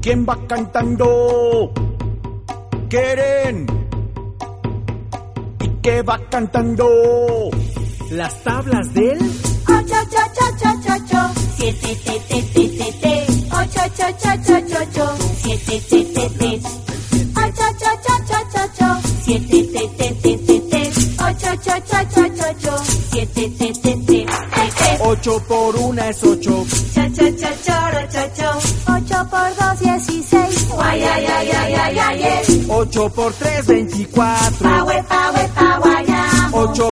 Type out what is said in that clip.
¿Quién va cantando? Keren. ¿Y qué va cantando? Las tablas del 8, 8, 8, 8, 8, 7, te, te, te, te, te. 8, 8, 8, 8, 8, 7, te, te, te. 8, 8, 8, 8, 8, 7, te, te, te, te, te. 8, 8, 8, 8, 8, 7, te, te, te, te. 8 por 1 es 8. Cha, cha, cha, choro, cho, cho. 8 por 2, 16. Guay, ay, ay, ay, ay, ay, ay. 8 por 3, 24. Pa, we, pa, we, pa, guayamo. 8